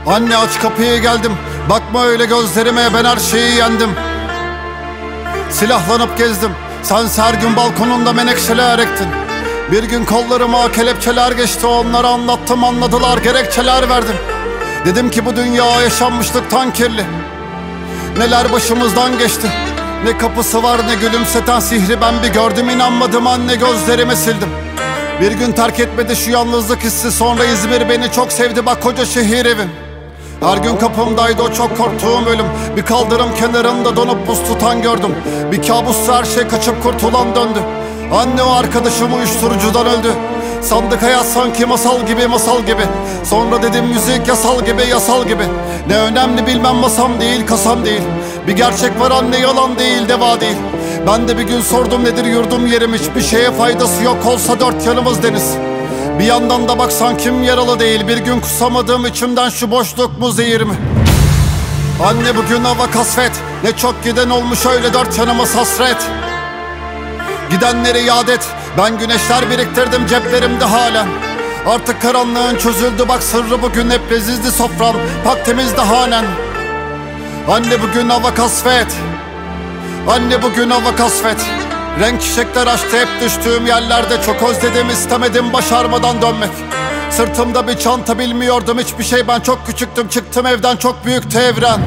Anne aç kapıyı geldim, bakma öyle gözlerime, ben her şeyi yendim. Silahlanıp gezdim, sen her gün balkonunda menekşeler ektin. Bir gün kollarıma kelepçeler geçti, onlara anlattım, anladılar, gerekçeler verdim. Dedim ki bu dünya yaşanmışlıktan kirli. Neler başımızdan geçti. Ne kapısı var ne gülümseten sihri ben bir gördüm, inanmadım anne, gözlerimi sildim. Bir gün terk etmedi şu yalnızlık hissi, sonra İzmir beni çok sevdi, bak koca şehir evim. Her gün kapımdaydı o çok korktuğum ölüm. Bir kaldırım kenarında donup buz tutan gördüm. Bir kabussa her şey kaçıp kurtulan döndü. Anne o arkadaşım uyuşturucudan öldü. Sandık hayat sanki masal gibi, masal gibi. Sonra dedim müzik yasal gibi, yasal gibi. Ne önemli bilmem, masam değil, kasam değil. Bir gerçek var anne, yalan değil, deva değil. Ben de bir gün sordum nedir yurdum yerim, hiçbir şeye faydası yok olsa dört yanımız deniz. Bir yandan da baksan kim yaralı değil, bir gün kusamadığım içimden şu boşluk mu zehir mi? Anne bugün hava kasvet, ne çok giden olmuş öyle dört yanımız hasret. Gidenleri yad et, ben güneşler biriktirdim ceplerimde halen. Artık karanlığın çözüldü, bak sırrı bugün hep lezizli sofram, pak temizdi hanen. Anne bugün hava kasvet, anne bugün hava kasvet. Renk çiçekler açtı hep düştüğüm yerlerde, çok özledim istemedim başarmadan dönmek. Sırtımda bir çanta, bilmiyordum hiçbir şey, ben çok küçüktüm, çıktım evden, çok büyüktü evren.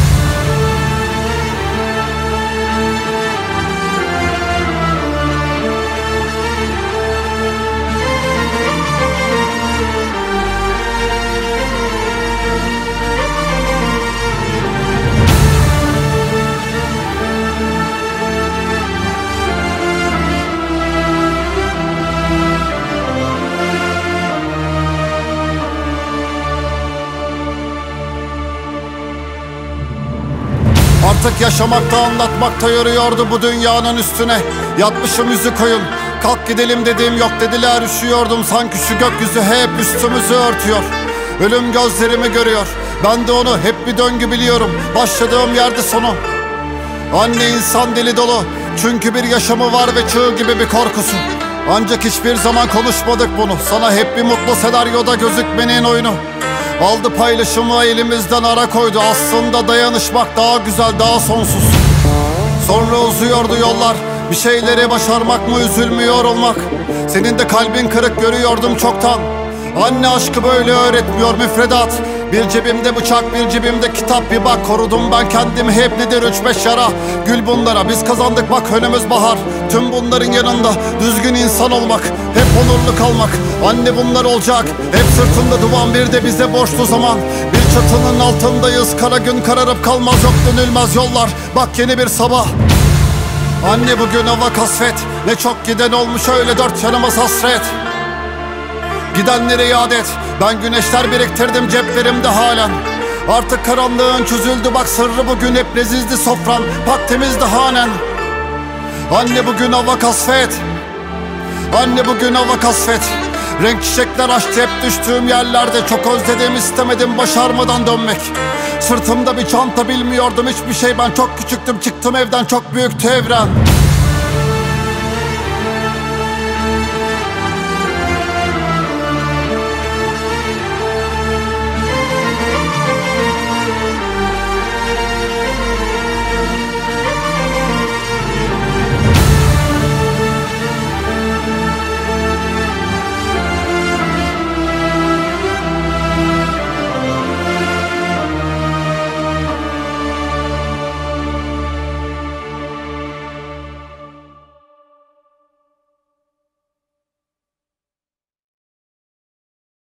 Artık yaşamakta, anlatmakta yoruyordu bu dünyanın üstüne. Yatmışım yüzü koyun, kalk gidelim dediğim yok dediler, üşüyordum sanki şu gökyüzü hep üstümüzü örtüyor. Ölüm gözlerimi görüyor, ben de onu hep bir döngü biliyorum, başladığım yerde sonu. Anne insan deli dolu, çünkü bir yaşamı var ve çığ gibi bir korkusu. Ancak hiçbir zaman konuşmadık bunu, sana hep bir mutlu senaryoda gözükmenin oyunu. Aldı paylaşımı elimizden, ara koydu. Aslında dayanışmak daha güzel, daha sonsuz. Sonra uzuyordu yollar, bir şeyleri başarmak mı, üzülmüyor olmak. Senin de kalbin kırık görüyordum çoktan. Anne aşkı böyle öğretmiyor müfredat. Bir cebimde bıçak, bir cebimde kitap, bir bak korudum ben kendimi hep, nedir 3-5 yara. Gül bunlara, biz kazandık bak önümüz bahar. Tüm bunların yanında düzgün insan olmak, hep onurlu kalmak. Anne bunlar olacak, hep sırtında duman, bir de bize borçlu zaman. Bir çatının altındayız, kara gün kararıp kalmaz, yok dönülmez yollar, bak yeni bir sabah. Anne bugün hava kasvet, ne çok giden olmuş öyle dört yanımız hasret. Gidenleri yad et, ben güneşler biriktirdim ceplerimde halen. Artık karanlığın çözüldü, bak sırrı bugün hep lezizli sofran, pak temizdi hanen. Anne bugün hava kasvet, anne bugün hava kasvet. Renk çiçekler açtı hep düştüğüm yerlerde, çok özledim istemedim başarmadan dönmek. Sırtımda bir çanta, bilmiyordum hiçbir şey, ben çok küçüktüm, çıktım evden, çok büyüktü evren.